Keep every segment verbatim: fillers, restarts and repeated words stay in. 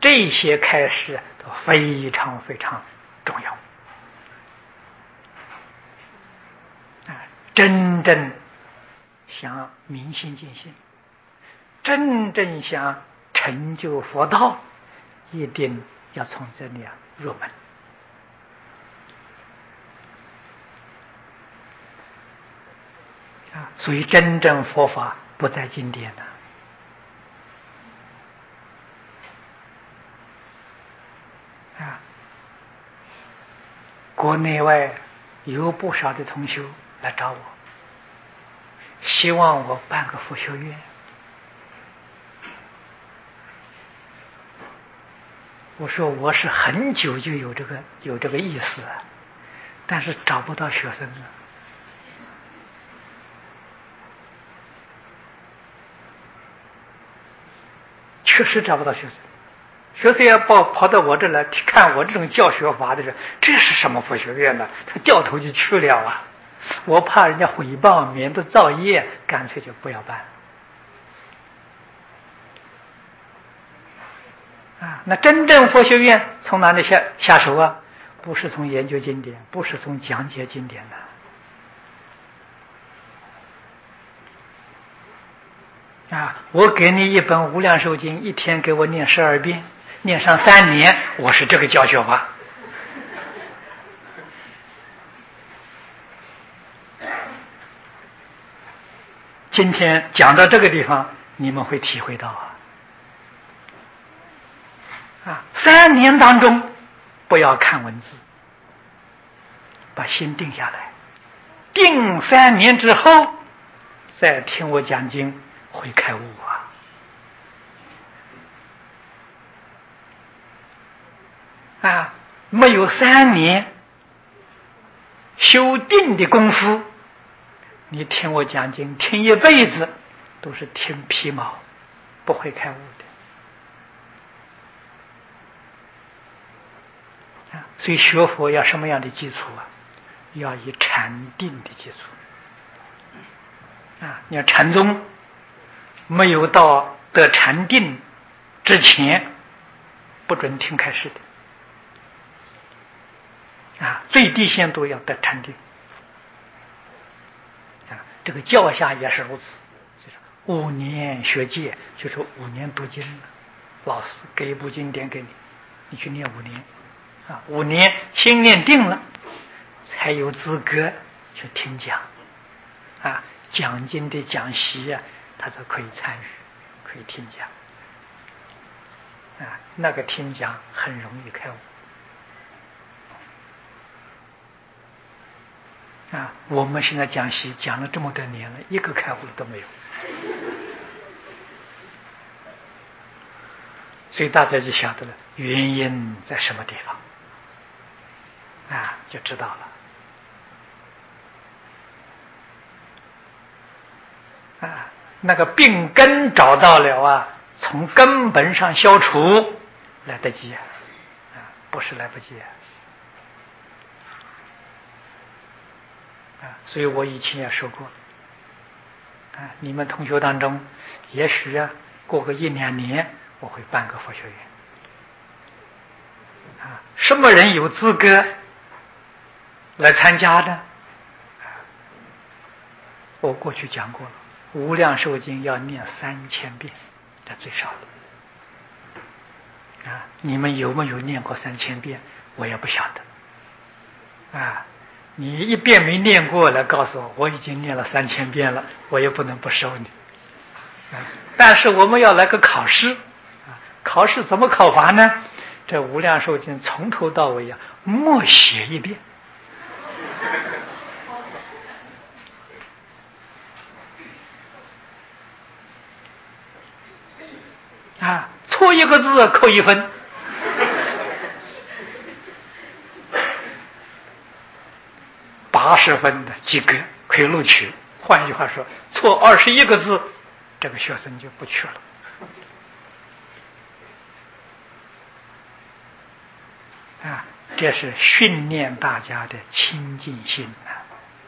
这些开示都非常非常重要啊！真正想明心见性，真正想成就佛道，一定要从这里啊入门啊！所以真正佛法不在经典的啊，国内外有不少的同学来找我，希望我办个佛学院。我说我是很久就有这个有这个意思，但是找不到学生了。确实找不到学生，学生要跑跑到我这来看我这种教学法的时候，这是什么佛学院呢？他掉头就去了啊！我怕人家诽谤，免得造业，干脆就不要办啊。那真正佛学院从哪里下下手啊？不是从研究经典，不是从讲解经典的啊！我给你一本《无量寿经》，一天给我念十二遍，念上三年，我是这个教学法。今天讲到这个地方，你们会体会到啊，啊，三年当中不要看文字，把心定下来，定三年之后再听我讲经，会开悟啊！啊，没有三年修定的功夫，你听我讲经，听一辈子都是听皮毛，不会开悟的啊！所以学佛要什么样的基础啊？要以禅定的基础啊！你要禅宗没有到得禅定之前，不准听开示的啊！最低限度要得禅定啊！这个教下也是如此，就是五年学戒，就是五年读经了。老师给一部经典给你，你去念五年啊！五年心念定了，才有资格去听讲啊！讲经的讲习啊，他都可以参与，可以听讲啊！那个听讲很容易开悟啊！我们现在讲习讲了这么多年了，一个开悟的都没有，所以大家就晓得了原因在什么地方啊，就知道了啊。那个病根找到了啊，从根本上消除来得及啊，不是来不及啊。啊，所以我以前也说过，啊，你们同学当中，也许啊，过个一两年，我会办个佛学院。啊，什么人有资格来参加呢？我过去讲过了，《无量寿经》要念三千遍，这最少的。啊，你们有没有念过三千遍？我也不晓得。啊。你一遍没念过来告诉我，我已经念了三千遍了，我也不能不收你啊。但是我们要来个考试啊，考试怎么考法呢？这无量寿经从头到尾啊，默写一遍啊，错一个字扣一分。八十分的及格可以录取，换一句话说，错二十一个字，这个学生就不去了。啊，这是训练大家的清净心啊！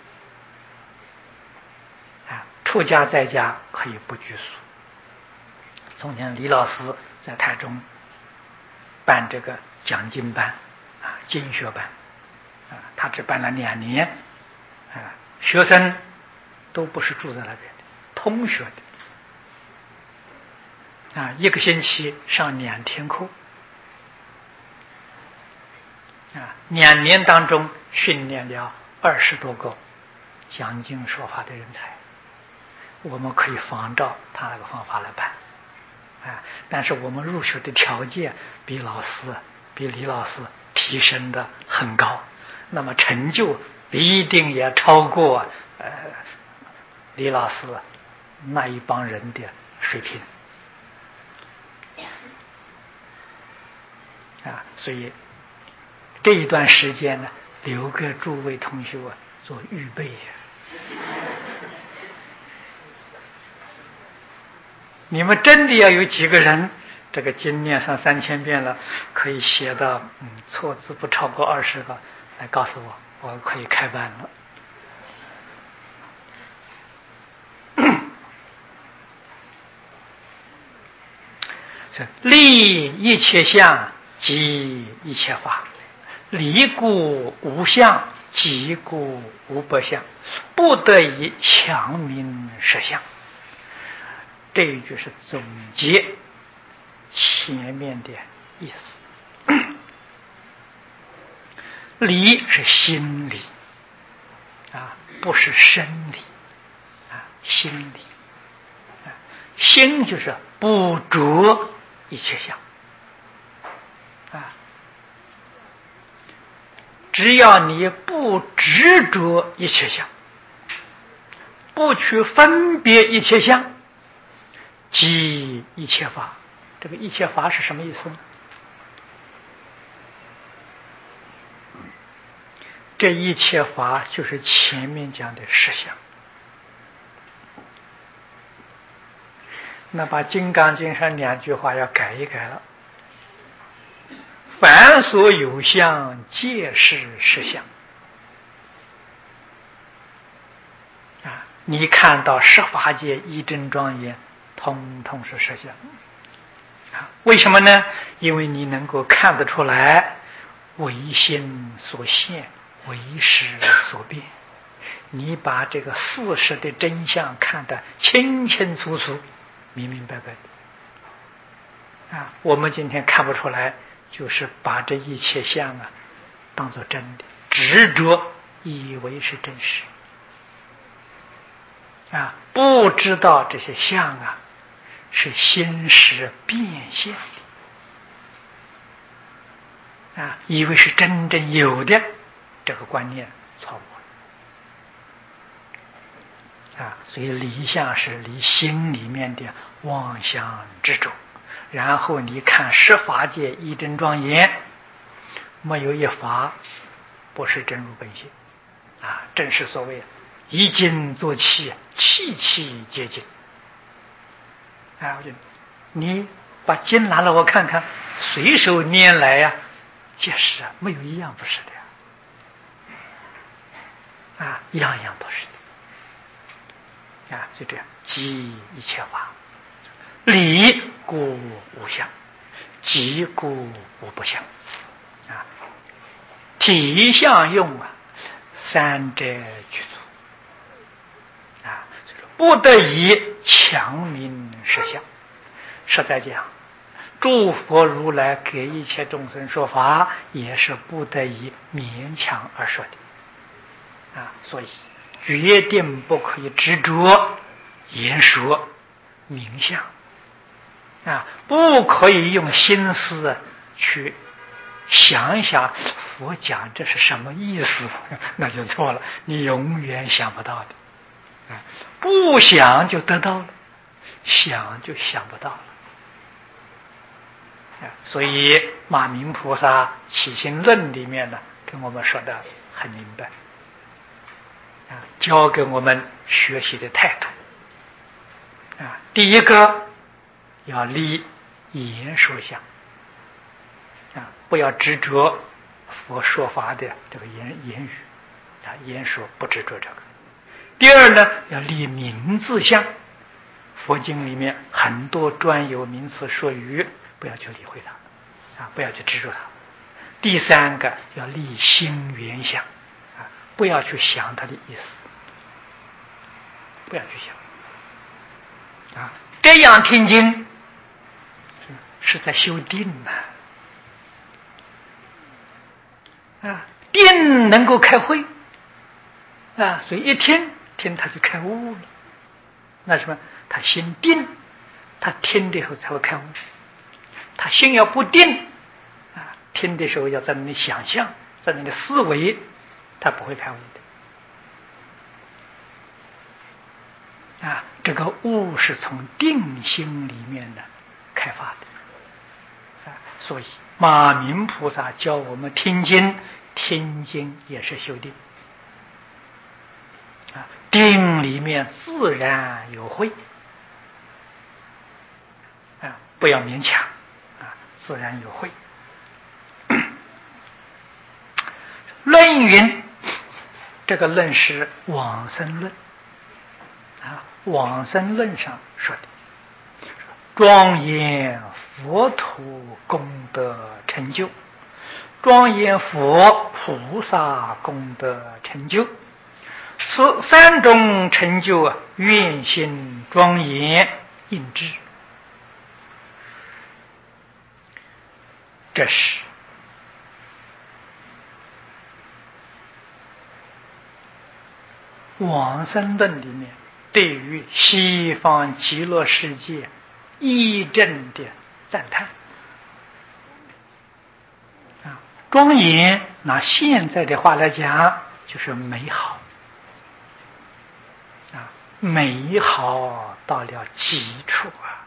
啊，出家在家可以不拘束。从前李老师在台中办这个讲经班啊，经学班啊，他只办了两年啊，学生都不是住在那边的，通学的啊，一个星期上两天课啊，两年当中训练了二十多个讲经说法的人才，我们可以仿照他那个方法来办啊，但是我们入学的条件比老师比李老师提升的很高，那么成就一定也超过呃李老师那一帮人的水平啊，所以这一段时间呢，留给诸位同学啊做预备。你们真的要有几个人，这个经念上三千遍了，可以写到嗯错字不超过二十个，来告诉我，我可以开班了。立一切相，即一切法；离故无相，即故无不相，不得以强名实相。这一句是总结前面的意思。理是心理啊，不是生理啊，心理啊，心就是不着一切相啊，只要你不执着一切相，不去分别一切相，即一切法。这个一切法是什么意思呢？这一切法就是前面讲的实相。那把《金刚经》上两句话要改一改了。凡所有相，皆是实相。啊，你看到十法界一真庄严，通通是实相。啊，为什么呢？因为你能够看得出来，唯心所现，唯识所变。你把这个事实的真相看得清清楚楚、明明白白的。啊，我们今天看不出来，就是把这一切相啊当作真的，执着以为是真实。啊，不知道这些相啊是心识变现的，啊，以为是真正有的，这个观念错误了。啊，所以离相是离心里面的妄想执着。然后你看十法界一真庄严，没有一法不是真如本性。啊，正是所谓一经作气，气气皆经。啊，我就你把经拿了我看看，随手拈来呀、啊，皆是啊，没有一样不是的呀。啊，样样都是的。啊，就这样，即一切法，理故无相，即故无不相。啊，体相用啊，三者具足。啊，不得已强名实相。实在讲，诸佛如来给一切众生说法，也是不得已勉强而说的。啊，所以决定不可以执着言说名相。啊，不可以用心思去想一想佛讲这是什么意思，那就错了，你永远想不到的。啊，不想就得到了，想就想不到了。啊，所以马明菩萨起心论里面呢，跟我们说的很明白。啊，教给我们学习的态度。啊，第一个要立言说相。啊，不要执着佛说法的这个言言语。啊，言说不执着这个。第二呢，要立名字相。佛经里面很多专有名词术语，不要去理会它。 啊，不要去执着它。第三个要立心缘想，啊，不要去想它的意思，不要去想，啊，这样听经是在修定啊，啊，定能够开慧啊，所以一听听他就开悟了。那什么？他心定，他听的时候才会开悟。他心要不定啊，听的时候要在那里想象，在那里思维，他不会开悟的啊。这个悟是从定心里面的开发的啊。所以马明菩萨教我们听经，听经也是修定啊，定里面自然有慧啊，不要勉强啊，自然有慧。论云，这个论是往生论啊，往生论上说的，庄严佛土功德成就，庄严佛菩萨功德成就。此三种成就啊，愿心庄严应知。这是往生论里面对于西方极乐世界义正的赞叹啊，庄严拿现在的话来讲就是美好啊，美好到了极处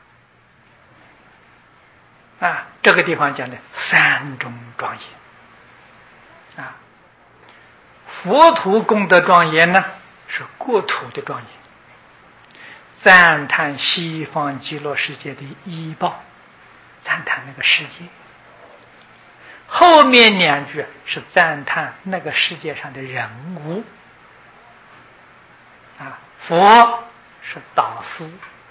啊！啊，这个地方讲的三种庄严啊，佛土功德庄严呢是国土的庄严，赞叹西方极乐世界的依报，赞叹那个世界。后面两句是赞叹那个世界上的人物啊，佛是导师，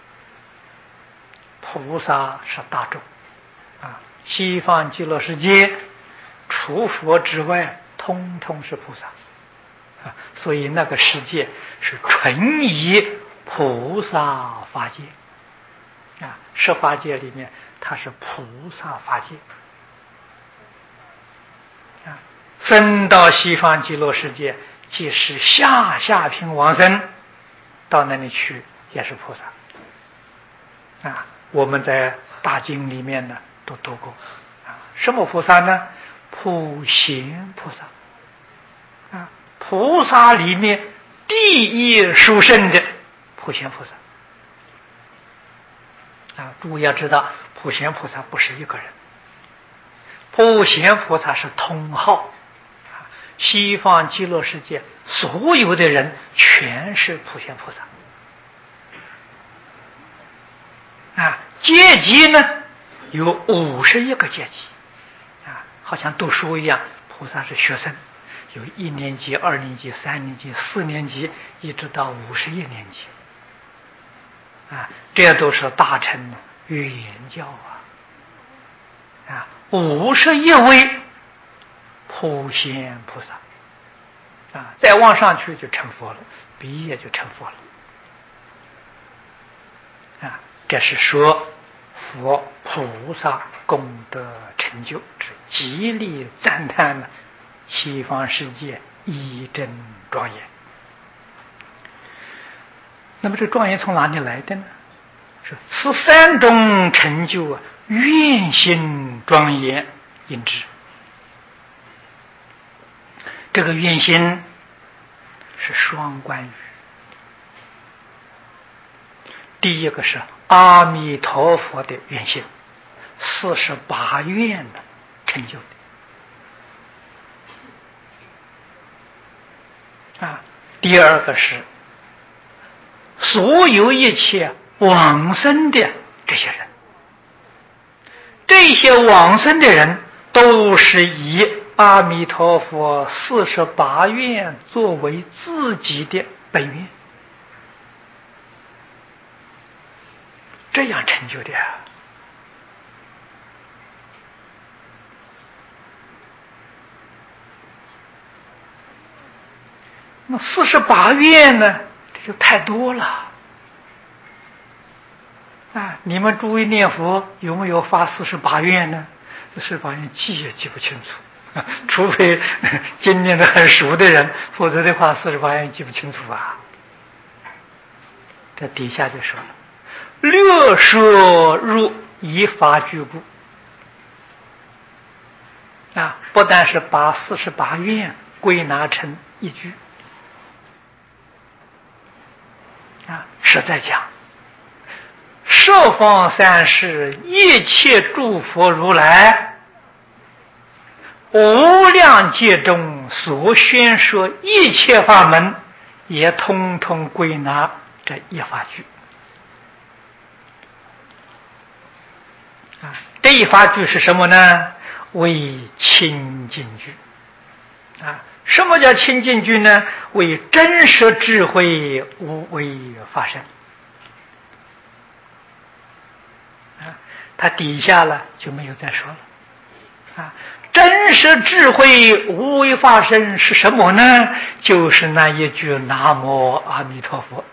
菩萨是大众啊，西方极乐世界除佛之外通通是菩萨啊，所以那个世界是纯以菩萨法界啊，十法界里面它是菩萨法界啊，生到西方极乐世界即是下下品往生，到那里去也是菩萨啊。我们在大经里面呢都读过啊，什么菩萨呢？普贤菩萨啊，菩萨里面第一殊胜的普贤菩萨啊。诸位要知道，普贤菩萨不是一个人，普贤菩萨是通号啊，西方极乐世界所有的人全是普贤菩萨啊。阶级呢有五十一个阶级啊，好像读书一样，菩萨是学生，有一年级、二年级、三年级、四年级，一直到五十一年级啊，这都是大乘语言教啊啊，五十一位普贤菩萨啊，再往上去就成佛了，毕业就成佛了啊。这是说佛菩萨功德成就之极力赞叹了西方世界义正庄严。那么这庄严从哪里来的呢？是此三种成就啊，愿心庄严应知。这个愿心是双关语，第一个是阿弥陀佛的愿心，四十八愿的成就的啊。第二个是所有一切往生的这些人，这些往生的人都是以阿弥陀佛四十八愿作为自己的本愿，这样成就的那么四十八愿呢，这就太多了啊！你们诸位念佛有没有发四十八愿呢？这四十八愿记也记不清楚，啊、除非经念的很熟的人，否则的话四十八愿记不清楚啊。这底下就说了，略说入一法具故啊，不但是把四十八愿归纳成一句啊，实在讲，十方三世一切诸佛如来，无量劫中所宣说一切法门，也通通归纳这一法句啊。这一法句是什么呢？为清净句啊。什么叫清净句呢？为真实智慧无为法身啊。它底下了就没有再说了啊。真实智慧无为法身是什么呢？就是那一句南无阿弥陀佛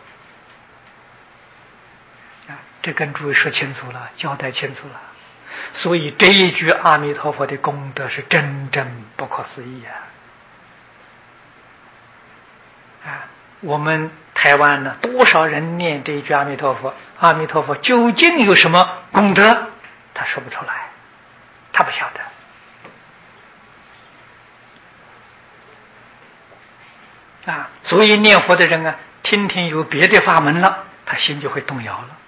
啊。这跟诸位说清楚了，交代清楚了。所以这一句阿弥陀佛的功德是真正不可思议啊！啊，我们台湾呢，多少人念这一句阿弥陀佛？阿弥陀佛究竟有什么功德？他说不出来，他不晓得啊。所以念佛的人啊，听听有别的法门了，他心就会动摇了。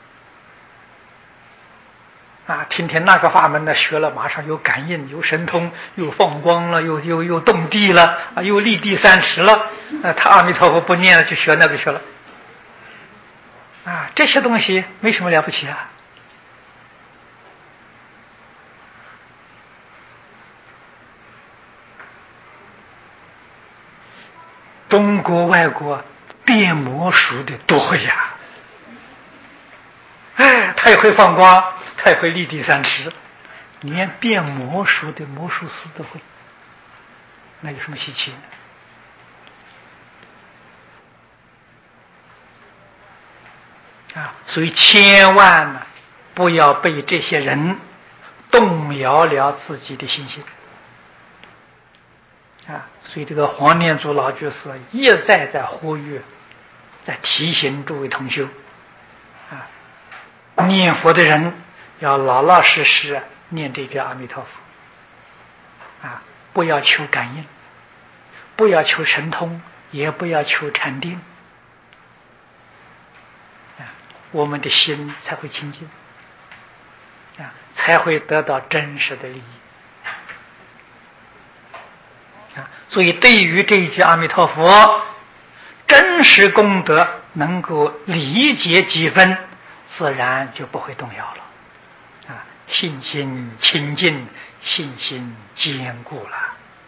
啊，听听那个法门呢，学了马上有感应，有神通，又放光了，又又又动地了，啊，又立地三尺了。啊，他阿弥陀佛不念了，就学那个去了。啊，这些东西没什么了不起啊。中国外国变魔术的多会呀！哎，他也会放光，他也会立地三尺，连变魔术的魔术师都会，那有什么稀奇呢？啊，所以千万呢，不要被这些人动摇了自己的信心。啊，所以这个黄念祖老居士一再在呼吁，在提醒诸位同修，啊，念佛的人要老老实实念这句阿弥陀佛，啊，不要求感应，不要求神通，也不要求禅定，啊，我们的心才会清净，啊，才会得到真实的利益。啊，所以对于这一句阿弥陀佛，真实功德能够理解几分，自然就不会动摇了。啊，信心清净，信心坚固了。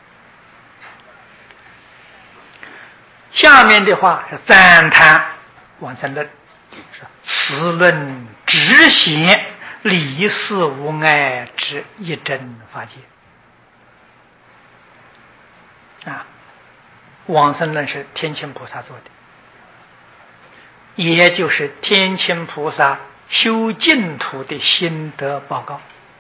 下面的话是赞叹往生论，说此论直显理事无碍之一真法界。啊，往生论是天亲菩萨做的，也就是天亲菩萨修净土的心得报告。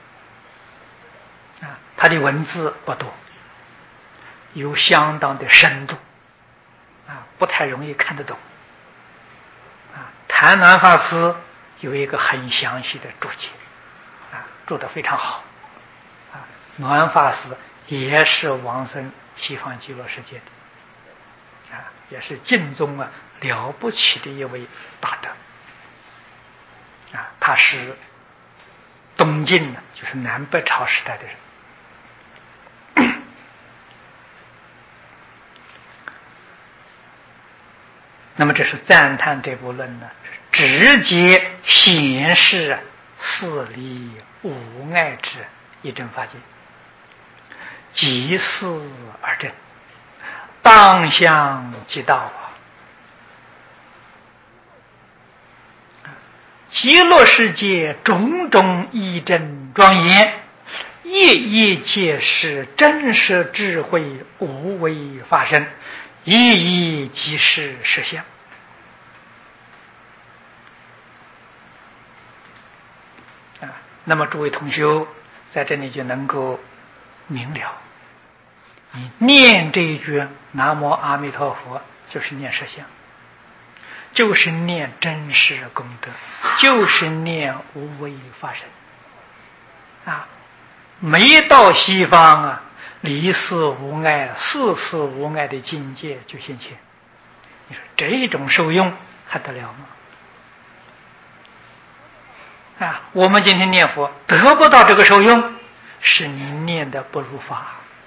啊，他的文字不多，有相当的深度，啊，不太容易看得懂。啊，谭鸾法师有一个很详细的注解，啊，注得非常好。啊，鸾法师也是往生西方极乐世界的，啊，也是净宗啊了不起的一位大德，啊，他是东晋呢，就是南北朝时代的人。那么这是赞叹这部论呢，直接显示四理无碍之一真法界。即事而正，当相即道啊！极乐世界种种义正庄严，夜夜皆是真实智慧无为法身， 一一即是实相。啊，那么诸位同修在这里就能够明了，你念这一句南无阿弥陀佛，就是念实相，就是念真实功德，就是念无为法身啊！没到西方啊，离世无碍、世事无碍的境界就现前。你说这种受用还得了吗？啊，我们今天念佛得不到这个受用，是你念的不如法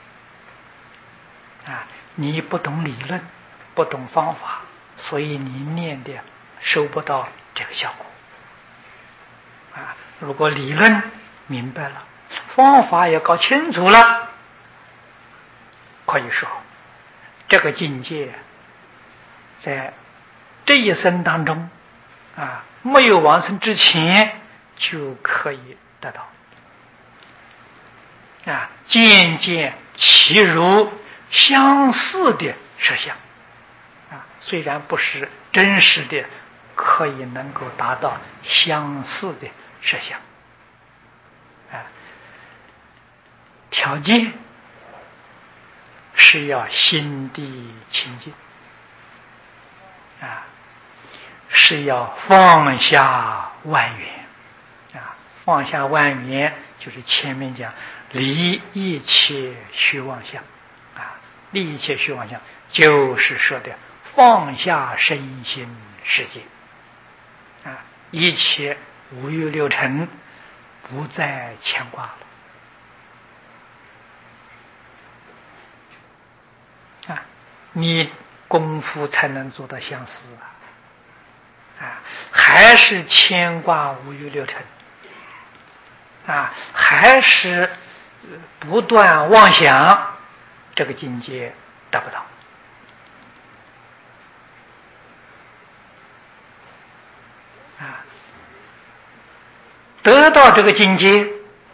啊！你不懂理论，不懂方法，所以你念的收不到这个效果啊！如果理论明白了，方法也搞清楚了，可以说这个境界在这一生当中啊，没有往生之前就可以得到啊，渐渐其如相似的实相啊，虽然不是真实的，可以能够达到相似的实相啊。条件是要心地清净啊，是要放下万缘啊，放下万缘就是前面讲离一切虚妄相啊，离一切虚妄相就是说的放下身心世界啊，一切五欲六尘不再牵挂了啊，你功夫才能做到相似啊！啊，还是牵挂五欲六尘啊，还是不断妄想，这个境界达不到啊！得到这个境界，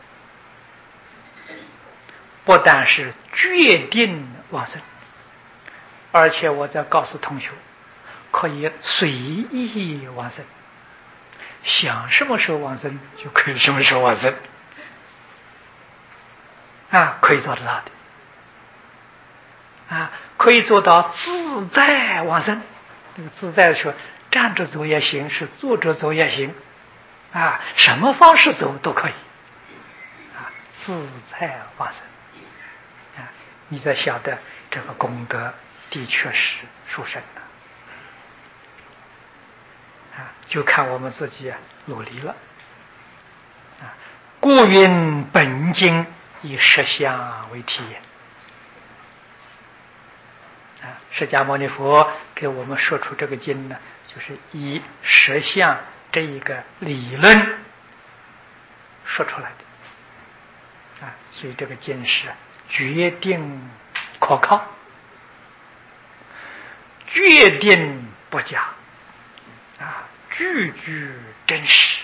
不但是决定往生，而且我再告诉同学，可以随意往生，想什么时候往生就可以什么时候往生啊，可以做得到的啊，可以做到自在往生。这个自在的时候，站着走也行，是坐着走也行啊，什么方式走都可以啊，自在往生啊，你才晓得这个功德的确是殊胜的啊，就看我们自己努力了啊。故云本经以实相为体验啊，释迦牟尼佛给我们说出这个经呢，就是以实相这一个理论说出来的啊，所以这个经是决定可靠，决定不假啊，句句真实。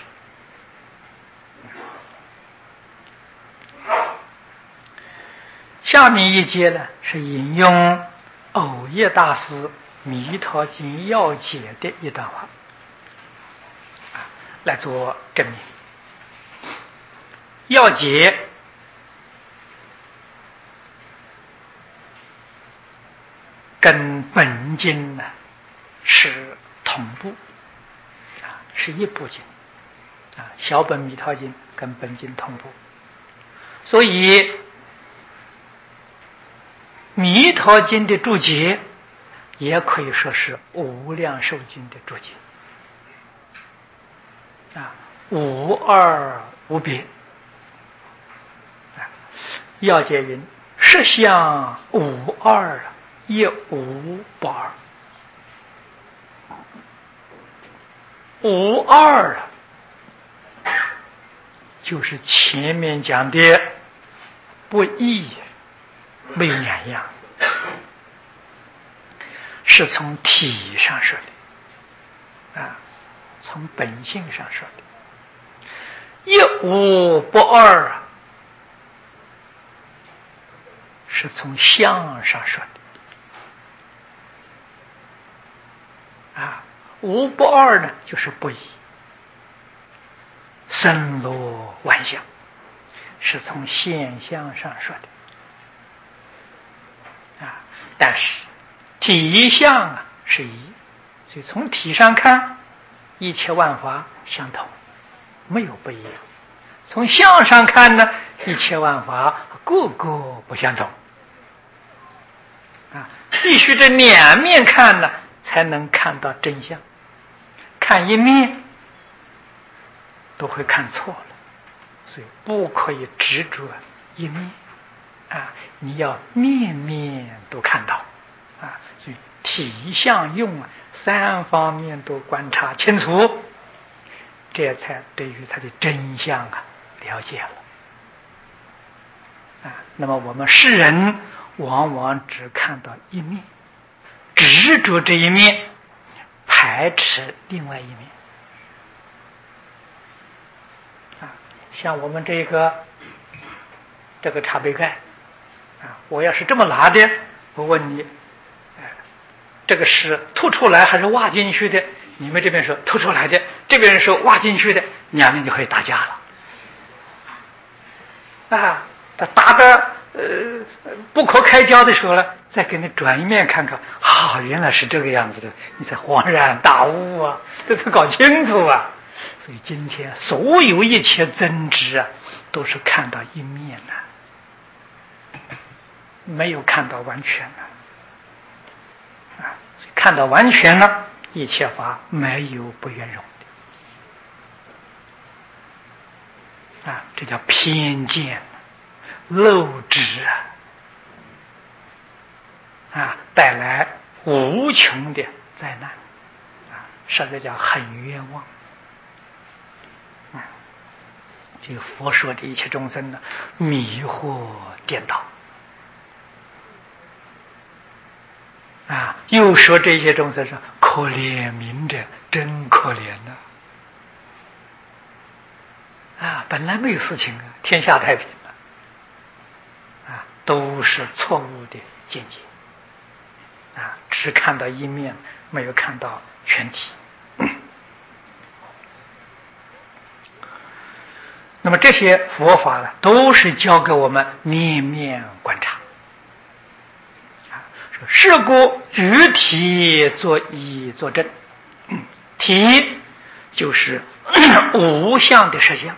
下面一节呢，是引用藕叶大师《弥陀经要解》的一段话啊，来做证明。要解跟本经呢是同步啊，是一部经啊，小本弥陀经跟本经同步，所以弥陀经的注解也可以说是无量寿经的注解啊，无二无别啊。要解云：实相无二，也无不二。无二啊，就是前面讲的不异，没有两样，是从体上说的啊，从本性上说的。一无不二啊，是从相上说的无不二呢，就是不一。森罗万象，是从现象上说的啊。但是体相啊是一，所以从体上看，一切万法相同，没有不一样。从相上看呢，一切万法个个不相同啊，必须这两面看呢，才能看到真相。看一面都会看错了，所以不可以执着一面啊，你要面面都看到啊。所以体相用啊，三方面都观察清楚，这才对于它的真相啊了解了啊。那么我们世人往往只看到一面，执着这一面，排斥另外一面啊。像我们这个这个茶杯盖啊，我要是这么拿的，我问你，哎，这个是吐出来还是挖进去的？你们这边说吐出来的，这边说挖进去的，两边就可以打架了啊。他打的呃不可开交的时候呢，再给你转一面看看，啊，原来是这个样子的，你才恍然大悟啊，这才搞清楚啊。所以今天所有一切争执啊，都是看到一面的，没有看到完全的啊。看到完全了，一切法没有不圆融的啊，这叫偏见漏执啊，啊，带来无穷的灾难啊，实在叫很冤枉啊。这个佛说的一切众生呢，迷惑颠倒啊，又说这些众生说可怜悯者，真可怜呐！啊，本来没有事情啊，天下太平了啊，都是错误的见解啊，只看到一面，没有看到全体。那么这些佛法呢，都是教给我们面面观察。是故与体作一作证，体就是无相的实相，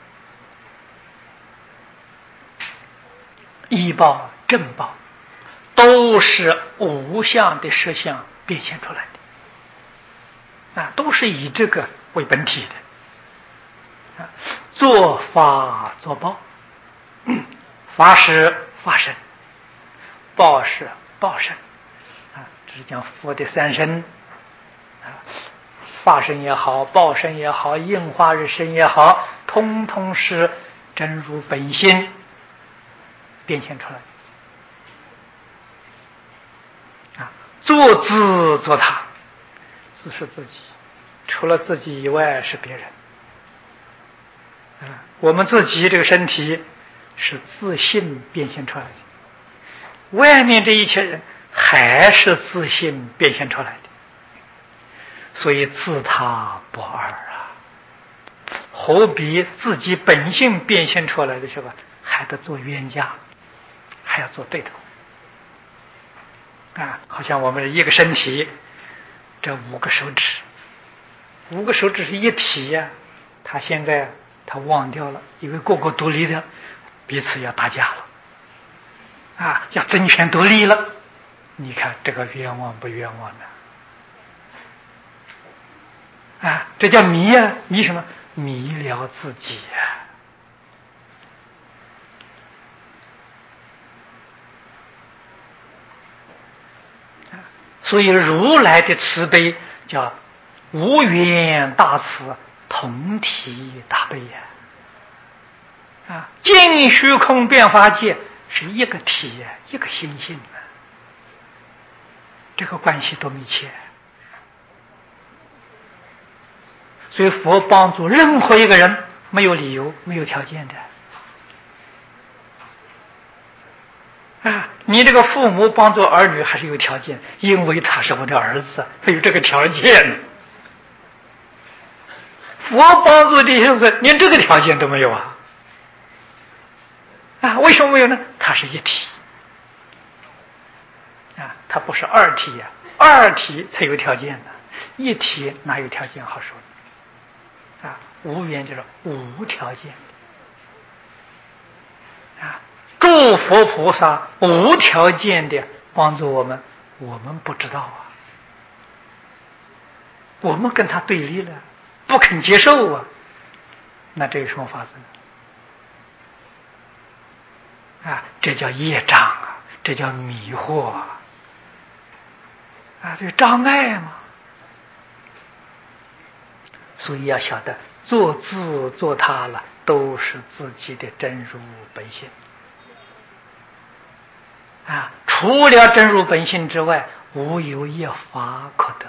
依报正报都是无相的实相变现出来的啊，都是以这个为本体的啊。作法作报，法是法身，报是报身啊，这是讲佛的三身啊，法身也好，报身也好，应化日身也好，通通是真如本心变现出来啊。作自作他，自是自己，除了自己以外是别人啊。我们自己这个身体是自信变现出来的，外面这一切人还是自信变现出来的，所以自他不二啊。何必自己本性变现出来的时候还得做冤家，还要做对头啊？好像我们一个身体，这五个手指，五个手指是一体呀、啊。他现在他忘掉了，因为个个独立的，彼此要打架了啊，要争权夺利了。你看这个冤枉不冤枉呢？啊，这叫迷啊！迷什么？迷了自己啊！所以如来的慈悲叫无缘大慈，同体大悲呀！啊，尽虚空变法界是一个体呀，一个心性啊，这个关系多密切。所以佛帮助任何一个人，没有理由，没有条件的啊！你这个父母帮助儿女还是有条件，因为他是我的儿子，他有这个条件佛帮助地球人连这个条件都没有啊！啊，为什么没有呢？它是一体啊，它不是二体呀、啊，二体才有条件的，一体哪有条件好说的啊？无缘就是无条件的啊，诸佛菩萨无条件的帮助我们，我们不知道啊，我们跟他对立了，不肯接受啊，那这有什么法子呢？啊，这叫业障啊，这叫迷惑啊，啊，这障碍嘛。所以要晓得，做自做他了，都是自己的真如本性啊。除了真如本性之外，无有一法可得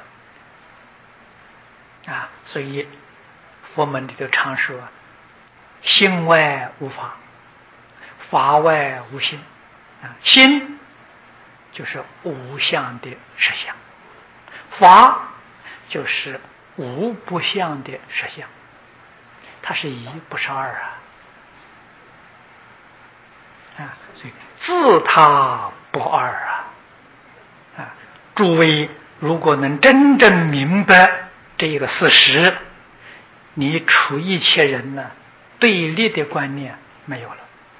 啊。所以佛门里头常说，心外无法，法外无心啊。心就是无相的实相，法就是无不相的实相，它是一不是二啊！啊，所以自他不二啊！啊，诸位如果能真正明白这个事实，你处一切人呢，对立的观念没有了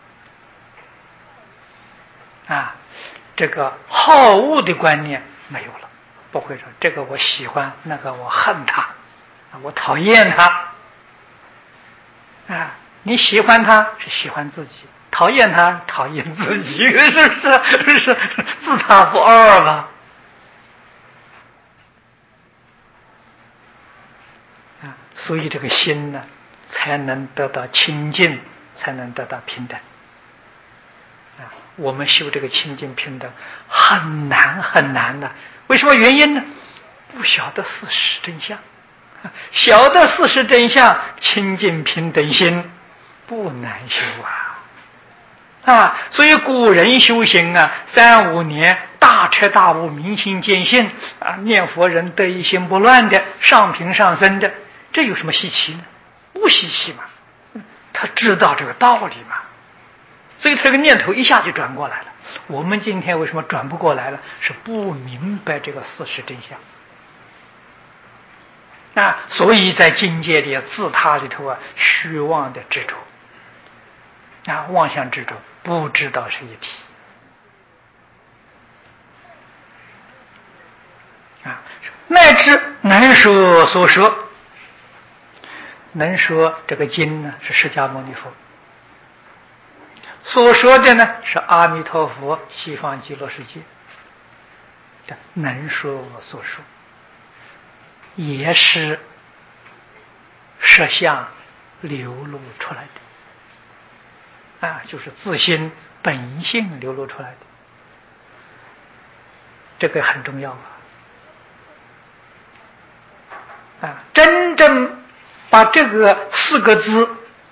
啊，这个好恶的观念没有了。不会说这个我喜欢，那个我恨他，我讨厌他啊！你喜欢他是喜欢自己，讨厌他讨厌自己，是不是？是自他不二吧？啊，所以这个心呢，才能得到清净，才能得到平等。啊，我们修这个清净平等很难很难的，为什么原因呢？不晓得事实真相，晓得事实真相，清净平等心不难修啊！啊，所以古人修行啊，三五年大彻大悟，明心见性啊，念佛人得一心不乱的，上品上升的，这有什么稀奇呢？不稀奇嘛，他知道这个道理嘛。所以这个念头一下就转过来了。我们今天为什么转不过来了？是不明白这个事实真相啊！所以在境界里自他里头啊，虚妄的执着啊，妄想执着，不知道是一体啊，乃至能说所说，能说这个经呢是释迦牟尼佛。所说的呢是阿弥陀佛西方极乐世界的能说所说，也是实相流露出来的啊，就是自心本性流露出来的，这个很重要啊！啊，真正把这个四个字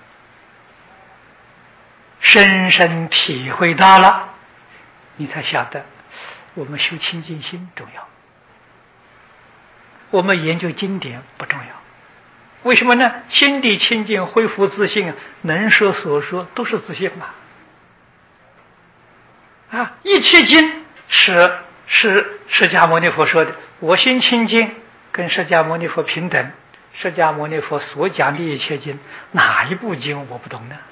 深深体会到了，你才晓得我们修清净心重要，我们研究经典不重要。为什么呢？心地清净，恢复自信啊，能说所说都是自信嘛。啊，一切经是是释迦牟尼佛说的，我心清净，跟释迦牟尼佛平等。释迦牟尼佛所讲的一切经，哪一部经我不懂呢？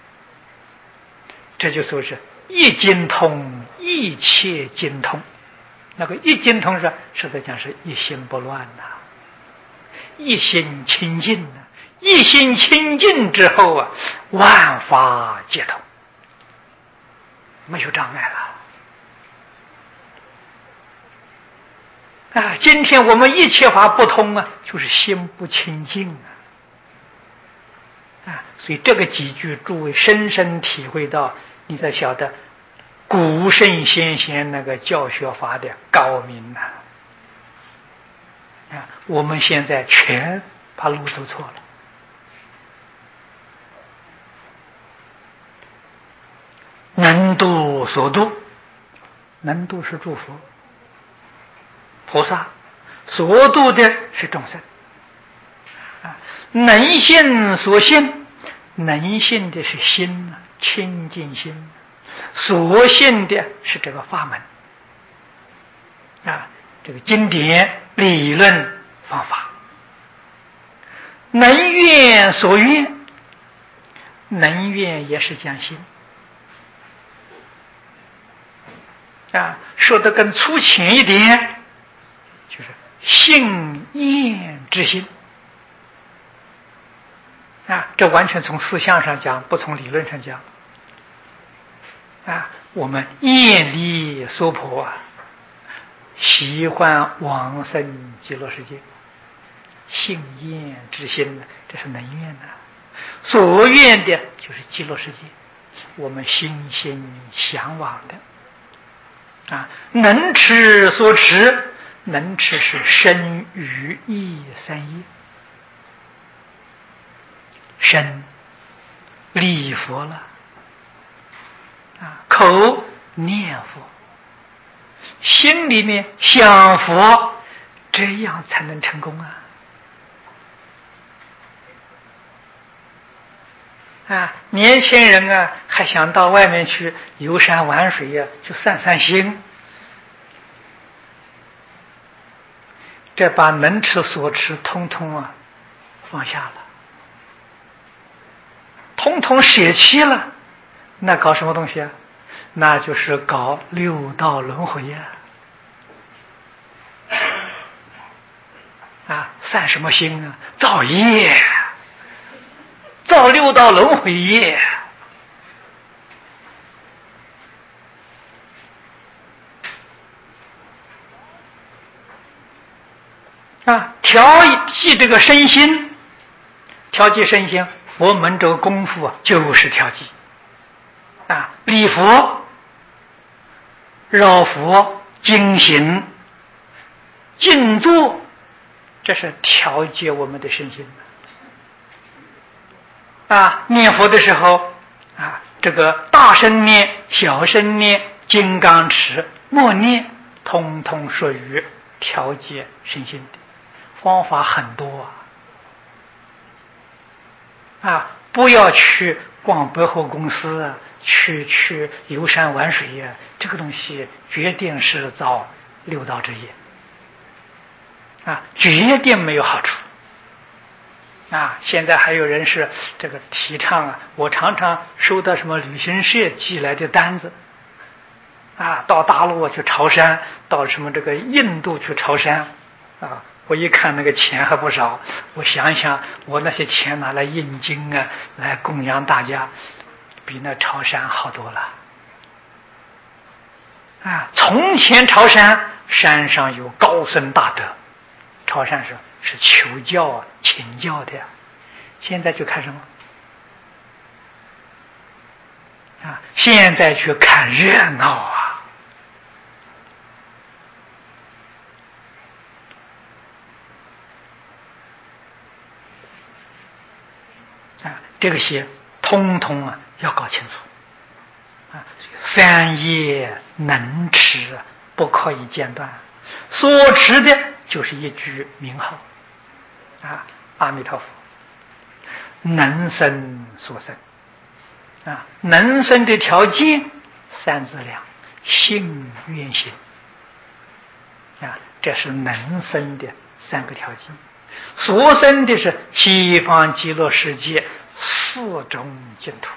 这就说是一经通，一切经通。那个一经通是实在讲是一心不乱呐、啊，一心清净呐、啊，一心清净之后啊，万法皆通，没有障碍了。啊，今天我们一切法不通啊，就是心不清净啊。啊，所以这个几句，诸位深深体会到，你才晓得古圣先贤那个教学法的高明呐、啊！啊，我们现在全把路走错了。能度所度，能度是诸佛菩萨，所度的是众生。 啊，能信所信，能信的是心啊，清净心，所信的是这个法门啊，这个经典理论方法。能愿所愿，能愿也是讲心啊，说得更粗浅一点，就是信愿之心啊，这完全从思想上讲，不从理论上讲啊。我们愿力所迫啊，喜欢往生极乐世界，信愿之心，这是能愿的。所愿的就是极乐世界，我们心心向往的啊。能持所持，能持是身语意三业。身礼佛了啊，口念佛，心里面想佛，这样才能成功啊！啊，年轻人啊，还想到外面去游山玩水呀、啊，去散散心，这把能持所持通通啊放下了。通通舍弃了，那搞什么东西啊？那就是搞六道轮回呀！啊，散什么心啊？造业，造六道轮回业啊！调剂这个身心，调剂身心。佛门这个功夫啊，就是调剂啊，礼佛、绕佛、经行、静坐，这是调节我们的身心啊。念佛的时候啊，这个大声念、小声念、金刚持、默念，通通属于调节身心的方法很多啊。啊，不要去逛百货公司啊，去去游山玩水呀、啊，这个东西决定是造六道之业啊，决定没有好处啊。现在还有人是这个提倡啊，我常常收到什么旅行社寄来的单子啊，到大陆去朝山，到什么这个印度去朝山啊。我一看那个钱还不少，我想想我那些钱拿来印经啊，来供养大家，比那朝山好多了啊！从前朝山，山上有高僧大德，朝山是是求教啊、请教的呀。现在去看什么啊？现在去看热闹啊！啊，这个些通通啊要搞清楚啊！三业能持不可以间断，所持的就是一句名号啊，阿弥陀佛，能生所生啊，能生的条件三资粮，信愿行啊，这是能生的三个条件。所生的是西方极乐世界四种净土，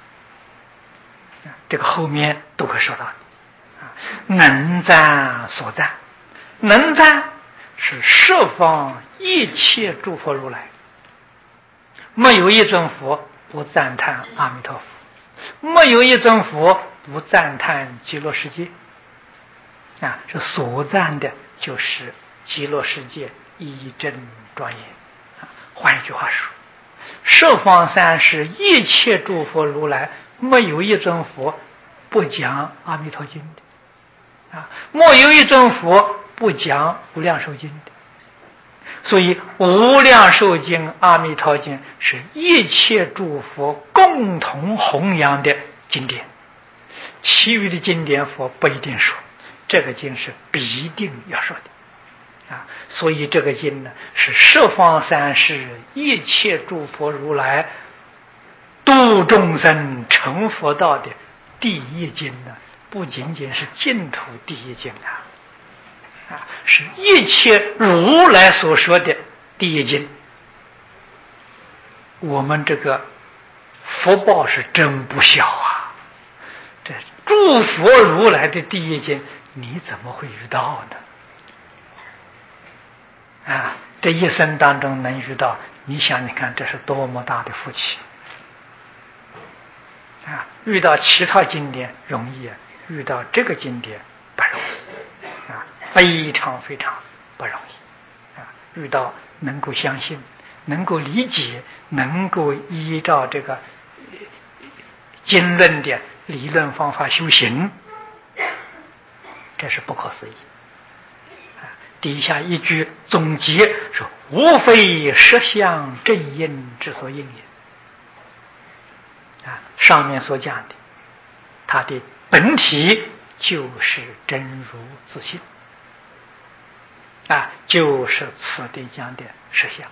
这个后面都会说到的。能赞所赞，能赞是十方一切诸佛如来，没有一尊佛不赞叹阿弥陀佛，没有一尊佛不赞叹极乐世界啊，这所赞的就是极乐世界一真庄严啊。换一句话说，十方三世一切诸佛如来，没有一尊佛不讲阿弥陀经的啊，没有一尊佛不讲无量寿经的。所以无量寿经、阿弥陀经是一切诸佛共同弘扬的经典，其余的经典佛不一定说，这个经是必定要说的啊，所以这个经呢，是十方三世一切诸佛如来度众生成佛道的第一经呢，不仅仅是净土第一经啊，啊，是一切如来所说的第一经。我们这个福报是真不小啊！这诸佛如来的第一经，你怎么会遇到呢？啊，这一生当中能遇到，你想想看，这是多么大的福气啊！遇到其他经典容易，遇到这个经典不容易啊，非常非常不容易啊！遇到能够相信，能够理解，能够依照这个经论的理论方法修行，这是不可思议。底下一句总结说：“无非实相正因之所应也。”啊，上面所讲的，它的本体就是真如自性，啊，就是此地讲的实相。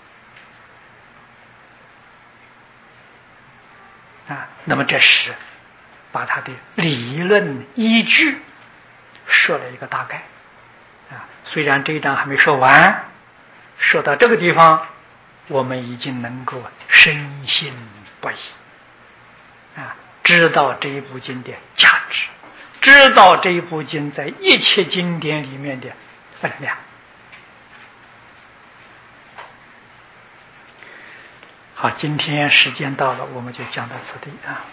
啊，那么这时把它的理论依据说了一个大概啊，虽然这一章还没说完，说到这个地方，我们已经能够深信不疑啊，知道这一部经的价值，知道这一部经在一切经典里面的分量。好，今天时间到了，我们就讲到此地啊。